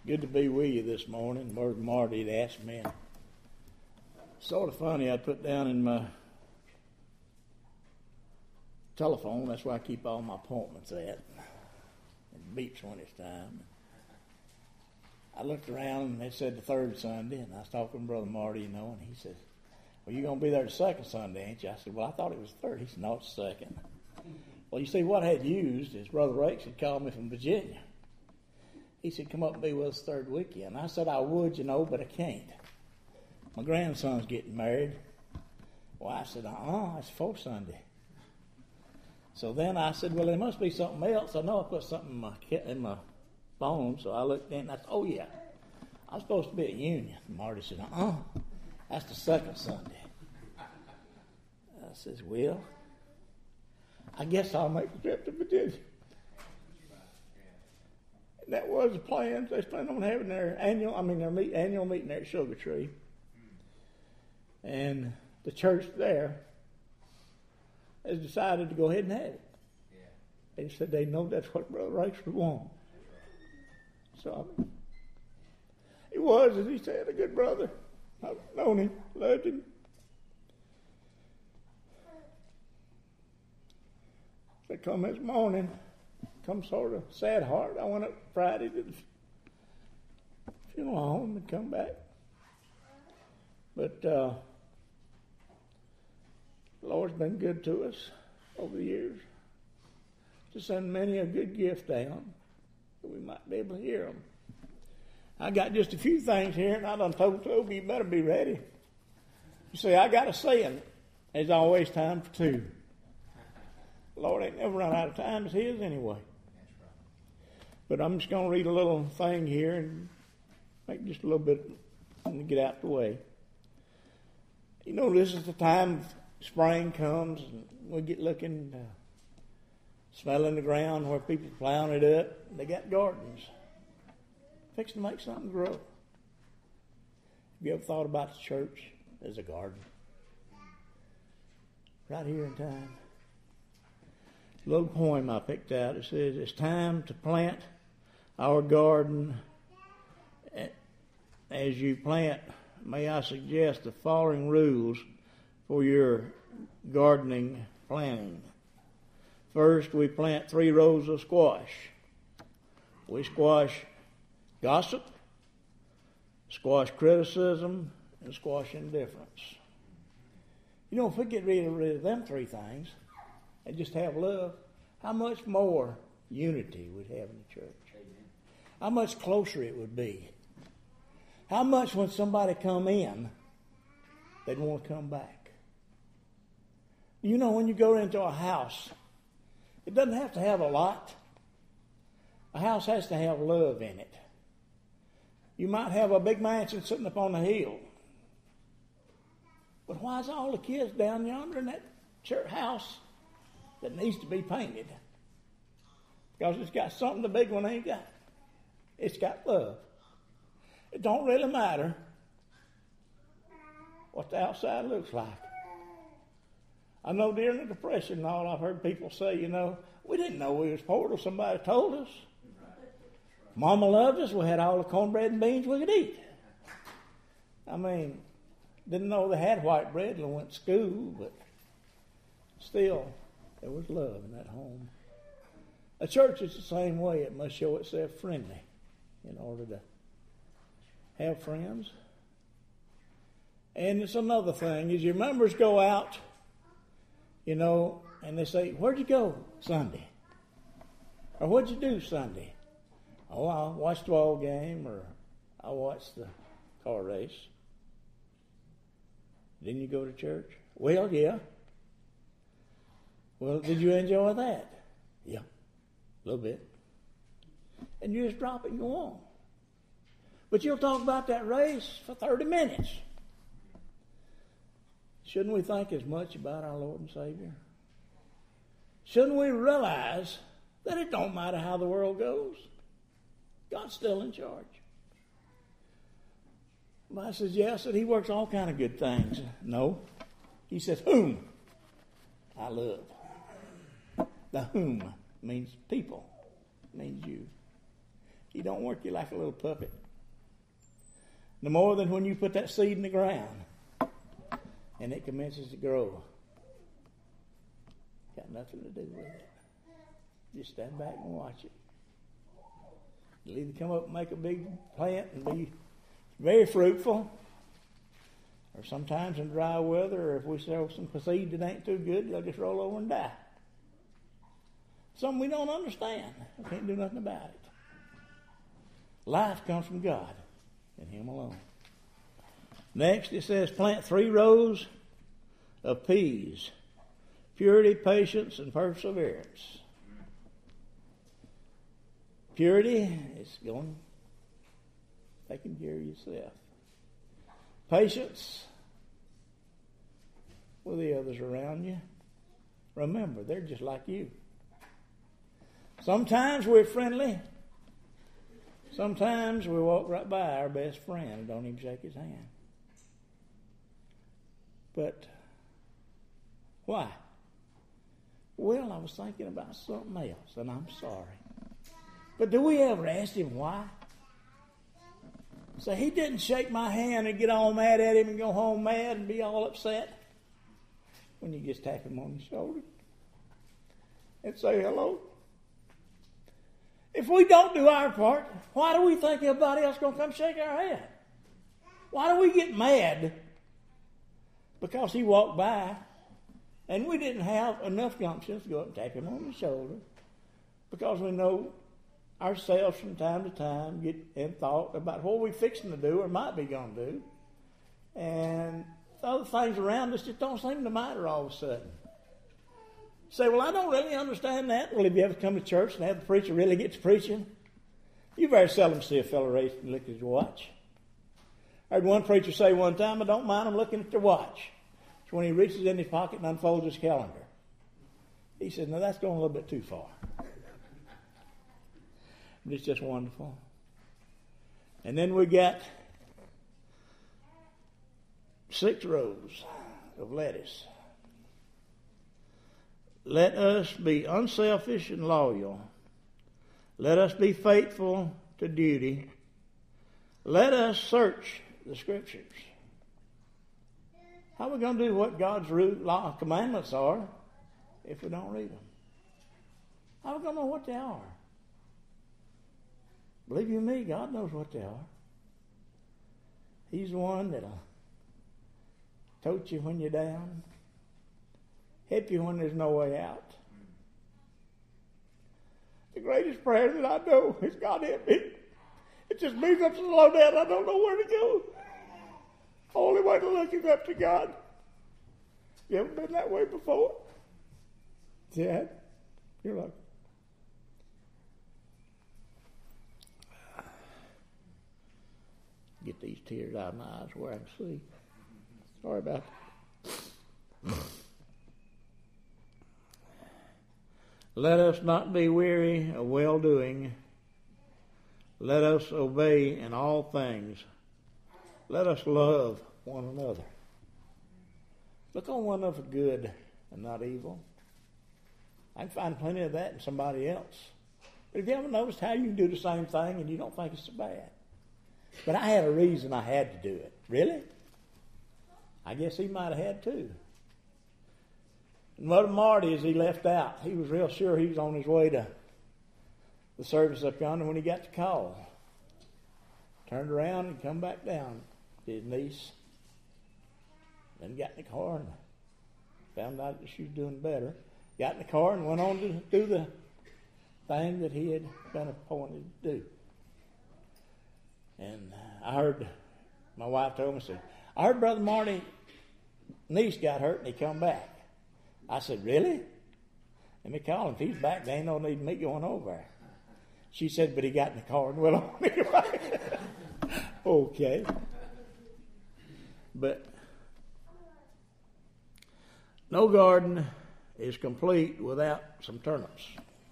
Good to be with you this morning. Brother Marty had asked me. Sort of funny, I put down in my telephone, that's where I keep all my appointments at. It beeps when it's time. I looked around and they said the third Sunday, and I was talking to Brother Marty, and he said, well, you're going to be there the second Sunday, ain't you? I said, well, I thought it was the third. He said, no, it's the second. Well, you see, what I had used is Brother Rakes had called me from Virginia. He said, come up and be with us third weekend. I said, I would, but I can't. My grandson's getting married. Well, I said, it's fourth Sunday. So then I said, well, there must be something else. I know I put something in my phone, so I looked in and I said, oh, yeah, I'm supposed to be at Union. And Marty said, that's the second Sunday. I says, well, I guess I'll make the trip to Virginia. And that was the plan. They planned on having their annual meeting there at Sugar Tree. And the church there has decided to go ahead and have it. They said they know that's what Brother Rakes would want. So he was, as he said, a good brother. I've known him, loved him. They come this morning, come sort of sad heart. I went up Friday to the funeral home and come back. But the Lord's been good to us over the years to send many a good gift down that we might be able to hear them. I got just a few things here, and I done told Toby, you better be ready. You see, I got a saying, there's always time for two. The Lord ain't never run out of time. It's His anyway. But I'm just going to read a little thing here and make just a little bit and get out the way. This is the time spring comes and we get looking, smelling the ground where people plowing it up. They got gardens. Fixing to make something grow. Have you ever thought about the church as a garden? Right here in time. A little poem I picked out. It says, it's time to plant our garden. As you plant, may I suggest the following rules for your gardening planting. First, we plant 3 rows of squash. We squash gossip, squash criticism, and squash indifference. If we get rid of them 3 things and just have love, how much more unity we'd have in the church. Amen. How much closer it would be. How much when somebody come in, they'd want to come back. When you go into a house, it doesn't have to have a lot. A house has to have love in it. You might have a big mansion sitting up on the hill. But why is all the kids down yonder in that church house that needs to be painted? Because it's got something the big one ain't got. It's got love. It don't really matter what the outside looks like. I know during the Depression and all, I've heard people say, we didn't know we was poor till somebody told us. Mama loved us. We had all the cornbread and beans we could eat. Didn't know they had white bread till I went to school, but still, there was love in that home. A church is the same way. It must show itself friendly in order to have friends. And it's another thing, is your members go out, and they say, where'd you go Sunday? Or what'd you do Sunday? Oh, I watched the ball game, or I watched the car race. Didn't you go to church? Well, yeah. Well, did you enjoy that? Yeah, a little bit. And you just drop it and go on. But you'll talk about that race for 30 minutes. Shouldn't we think as much about our Lord and Savior? Shouldn't we realize that it don't matter how the world goes? God's still in charge. The Bible says, yes, that He works all kind of good things. No. He says, whom I love. The whom means people, means you. He don't work you like a little puppet. No more than when you put that seed in the ground and it commences to grow. Got nothing to do with it. Just stand back and watch it. It'll either come up and make a big plant and be very fruitful, or sometimes in dry weather, or if we sow some seed that ain't too good, they'll just roll over and die. Something we don't understand. We can't do nothing about it. Life comes from God and Him alone. Next, it says, plant 3 rows of peas. Purity, patience, and perseverance. Purity is going, taking care of yourself. Patience with the others around you. Remember, they're just like you. Sometimes we're friendly. Sometimes we walk right by our best friend and don't even shake his hand. But why? Well, I was thinking about something else, and I'm sorry. But do we ever ask him why? So he didn't shake my hand and get all mad at him and go home mad and be all upset. When you just tap him on the shoulder and say hello. If we don't do our part, why do we think everybody else is going to come shake our hand? Why do we get mad because he walked by and we didn't have enough gumption to go up and tap him on the shoulder? Because we know ourselves from time to time get in thought about what we're fixing to do or might be going to do. And other things around us just don't seem to matter all of a sudden. Say, well, I don't really understand that. Well, have you ever come to church and have the preacher really get to preaching? You very seldom see a fellow raise and look at his watch. I heard one preacher say one time, I don't mind him looking at their watch. It's when he reaches in his pocket and unfolds his calendar. He said, no, that's going a little bit too far. But it's just wonderful. And then we got 6 rows of lettuce. Let us be unselfish and loyal. Let us be faithful to duty. Let us search the Scriptures. How are we going to do what God's law commandments are if we don't read them? How are we going to know what they are? Believe you me, God knows what they are. He's the one that'll tote you when you're down, help you when there's no way out. The greatest prayer that I know is, God help me. It just means I'm so low down I don't know where to go. Only way to look is up to God. You ever been that way before? Yeah, you're lucky. Get these tears out of my eyes where I can see. Sorry about that. Let us not be weary of well-doing. Let us obey in all things. Let us love one another. Look on one another for good and not evil. I can find plenty of that in somebody else. But have you ever noticed how you can do the same thing and you don't think it's so bad? But I had a reason I had to do it. Really? I guess he might have had too. And Mother Marty, as he left out, he was real sure he was on his way to the service up yonder when he got the call. Turned around and come back down to his niece. Then got in the car and found out that she was doing better. Got in the car and went on to do the thing that he had been appointed to do. And I heard, my wife told me, said, I heard Brother Marty niece got hurt and he come back. I said, really? Let me call him. If he's back, there ain't no need of me going over there. She said, but he got in the car and went on anyway. Okay. But no garden is complete without some turnips.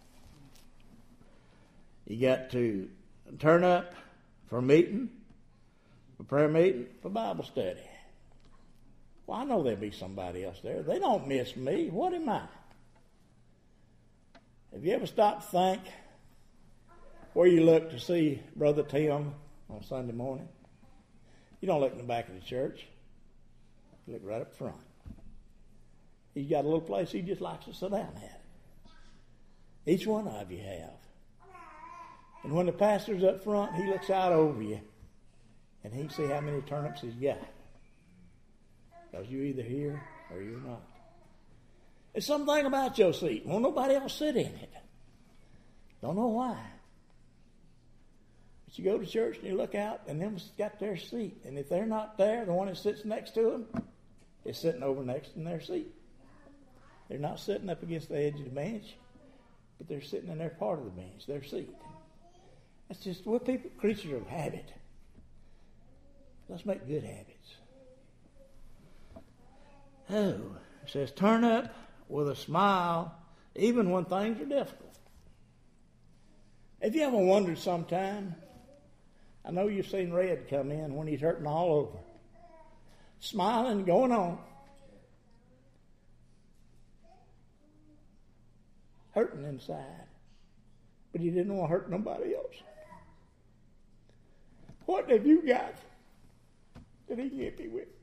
You got to turn up for meeting, for prayer meeting, for Bible study. Well, I know there'll be somebody else there. They don't miss me. What am I? Have you ever stopped to think where you look to see Brother Tim on Sunday morning. You don't look in the back of the church. You look right up front. He's got a little place he just likes to sit down at. Each one of you have. And when the pastor's up front, he looks out over you and he can see how many turnips he's got. Because you're either here or you're not. There's something about your seat. Won't nobody else sit in it. Don't know why. But you go to church and you look out and them's got their seat. And if they're not there, the one that sits next to them is sitting over next in their seat. They're not sitting up against the edge of the bench, but they're sitting in their part of the bench, their seat. That's just, we're people, creatures of habit. Let's make good habits. Oh, it says, turn up with a smile, even when things are difficult. Have you ever wondered sometime? I know you've seen Red come in when he's hurting all over, smiling, going on, hurting inside, but he didn't want to hurt nobody else. What have you got that he can help you with?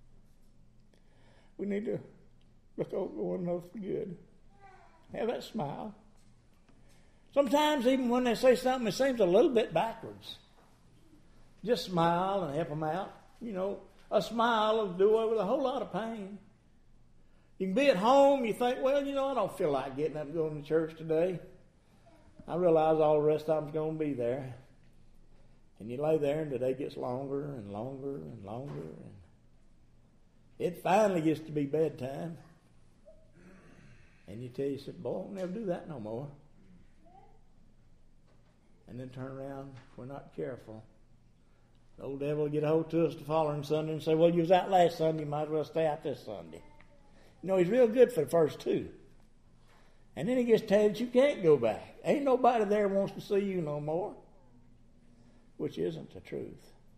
We need to look over one another for good. Have that smile. Sometimes even when they say something that seems a little bit backwards, just smile and help them out. You know, a smile will do away with a whole lot of pain. You can be at home, you think, well, you know, I don't feel like getting up and going to church today. I realize all the rest of them's going to be there. And you lay there and the day gets longer and longer and longer. And it finally gets to be bedtime. And you tell yourself, boy, I'll never do that no more. And then turn around, if we're not careful. The old devil will get a hold to us the following Sunday and say, well, you was out last Sunday, you might as well stay out this Sunday. You know, he's real good for the first two. And then he gets told that you can't go back. Ain't nobody there wants to see you no more. Which isn't the truth.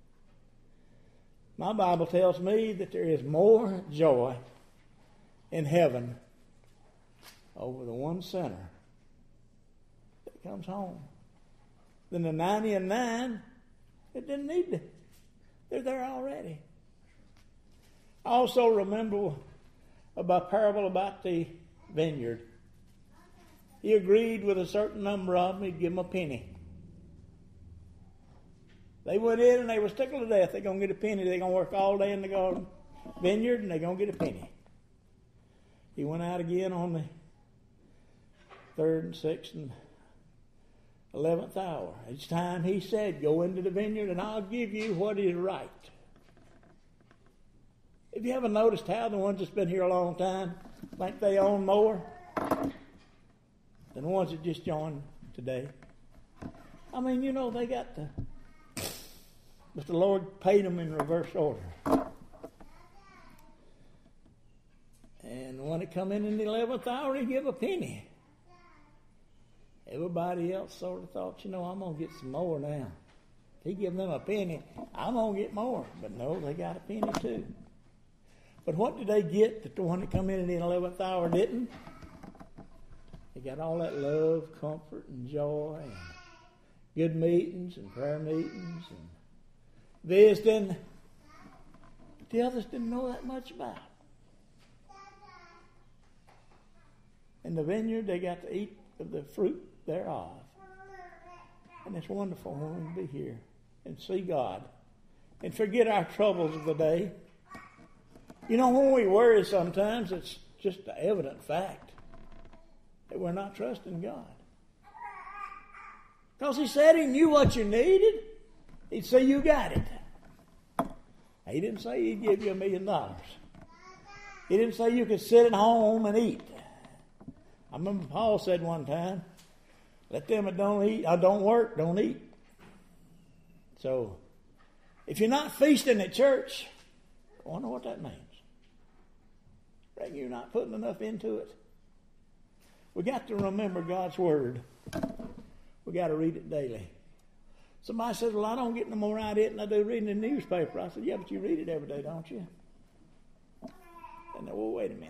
My Bible tells me that there is more joy in heaven over the one sinner that comes home than the 99 that didn't need to. They're there already. I also remember a parable about the vineyard. He agreed with a certain number of them, he'd give them a penny. They went in and they were tickled to death. They're going to get a penny. They're going to work all day in the garden vineyard and they're going to get a penny. He went out again on the 3rd and 6th and 11th hour. Each time he said, go into the vineyard and I'll give you what is right. Have you ever noticed how the ones that's been here a long time think they own more than the ones that just joined today? I mean, you know, they got the... But the Lord paid them in reverse order. And when it come in the 11th hour, he give a penny. Everybody else sort of thought, you know, I'm going to get some more now. If he give them a penny, I'm going to get more. But no, they got a penny too. But what did they get that the one that come in the 11th hour didn't? They got all that love, comfort, and joy, and good meetings and prayer meetings and visiting. The others didn't know that much about. In the vineyard, they got to eat of the fruit thereof. And it's wonderful when we be here and see God and forget our troubles of the day. You know, when we worry sometimes, it's just an evident fact that we're not trusting God. Because he said he knew what you needed. He'd say you got it. He didn't say he'd give you $1 million. He didn't say you could sit at home and eat. I remember Paul said one time, let them that don't eat, or don't work, don't eat. So, if you're not feasting at church, I wonder what that means. I reckon you're not putting enough into it. We got to remember God's Word. We got to read it daily. Somebody says, well, I don't get no more out of it than I do reading the newspaper. I said, yeah, but you read it every day, don't you? And they, well, wait a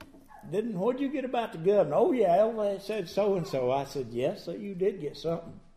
minute. What'd you get about the governor? Oh, yeah, Elva said so-and-so. I said, yes, so you did get something.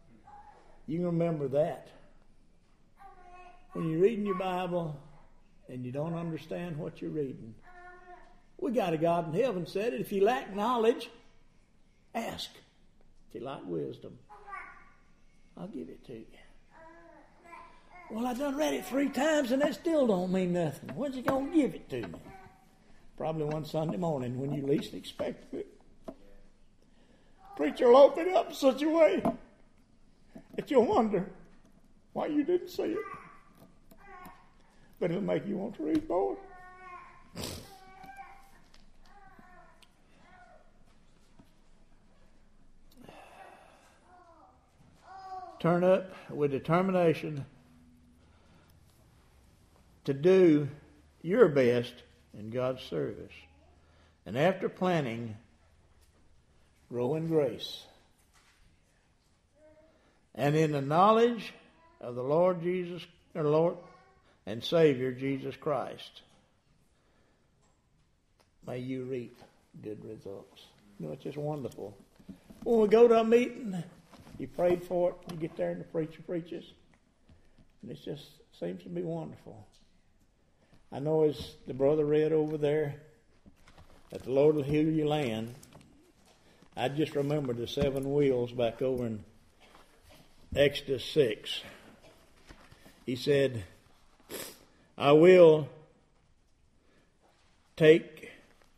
You can remember that. When you're reading your Bible and you don't understand what you're reading, we got a God in heaven said it. If you lack knowledge, ask. If you lack wisdom, I'll give it to you. Well, I done read it 3 times and that still don't mean nothing. When's he going to give it to me? Probably one Sunday morning when you least expect it. Preacher will open it up in such a way that you'll wonder why you didn't see it. But it'll make you want to read more. Turn up with determination to do your best in God's service. And after planning, grow in grace and in the knowledge of the Lord Jesus, our Lord and Savior Jesus Christ. May you reap good results. You know, it's just wonderful. When we go to a meeting, you prayed for it, you get there and the preacher preaches, and it just seems to be wonderful. I know as the brother read over there, that the Lord will heal your land. I just remembered the 7 wheels back over in Exodus 6. He said, I will take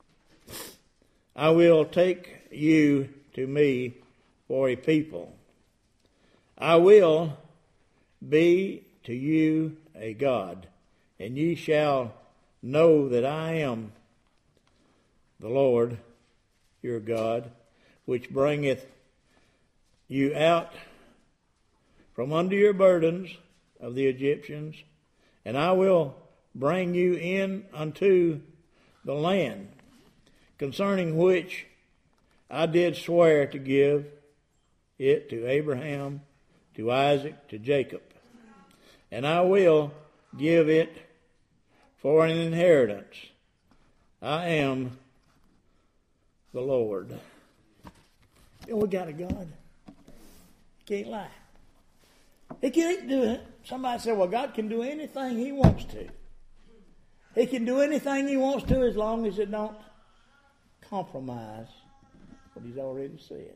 you to me for a people. I will be to you a God, and ye shall know that I am the Lord your God, which bringeth you out from under your burdens of the Egyptians, and I will bring you in unto the land, concerning which I did swear to give it to Abraham, to Isaac, to Jacob. And I will give it for an inheritance. I am the Lord. You know, we got a God. Can't lie. He can't do it. Somebody said, well, God can do anything he wants to. He can do anything he wants to as long as it don't compromise what he's already said.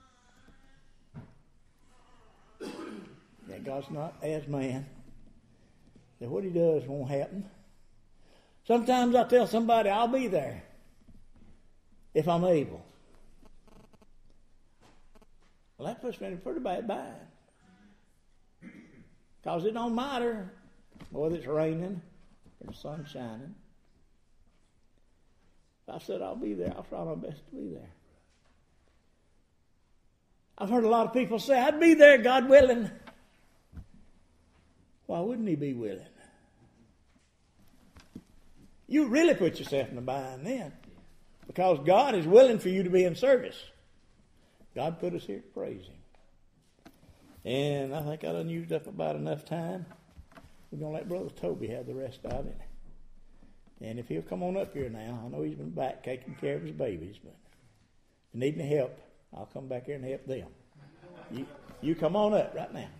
Yeah, God's not as man that what he does won't happen. Sometimes I tell somebody I'll be there if I'm able. Well, that puts me in a pretty bad bind. Because it don't matter whether it's raining or the sun's shining. If I said I'll be there, I'll try my best to be there. I've heard a lot of people say, I'd be there, God willing. Why wouldn't he be willing? You really put yourself in a bind then. Because God is willing for you to be in service. God put us here to praise him. And I think I done used up about enough time. We're going to let Brother Toby have the rest of it. And if he'll come on up here now, I know he's been back taking care of his babies, but if you need any help, I'll come back here and help them. You come on up right now.